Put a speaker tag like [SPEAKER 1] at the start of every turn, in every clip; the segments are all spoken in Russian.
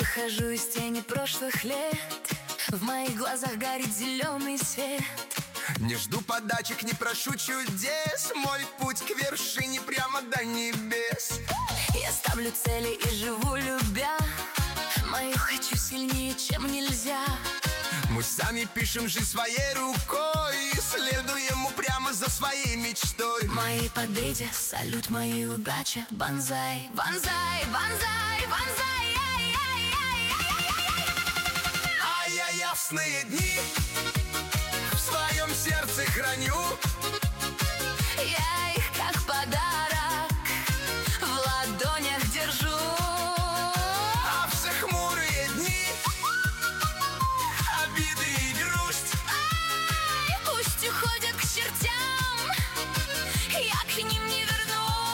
[SPEAKER 1] выхожу из тени прошлых лет. В моих глазах горит зеленый свет.
[SPEAKER 2] Не жду подачек, не прошу чудес. Мой путь к вершине прямо до небес.
[SPEAKER 1] Я ставлю цели и живу любя. Мою хочу сильнее, чем нельзя.
[SPEAKER 2] Мы сами пишем жизнь своей рукой, следуем упрямо за своей мечтой.
[SPEAKER 1] Мои победе, салют моей удаче. Бонзай, бонзай, бонзай, бонзай.
[SPEAKER 2] А я ясные дни в своем сердце храню.
[SPEAKER 1] Я их как подарок в ладонях держу.
[SPEAKER 2] А все хмурые дни, обиды и грусть,
[SPEAKER 1] Ай, пусть уходят к чертям, я к ним не вернусь.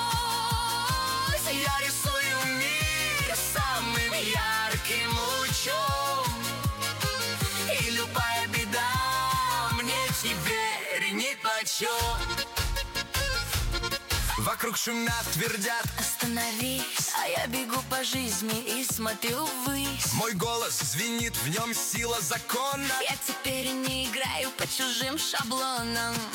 [SPEAKER 2] я рисую мир самым ярким лучом. И любая беда мне теперь нипочем. Вокруг шумят, твердят:
[SPEAKER 1] Остановись, а я бегу по жизни и смотрю ввысь.
[SPEAKER 2] мой голос звенит, в нем сила закона.
[SPEAKER 1] Я теперь не играю по чужим шаблонам.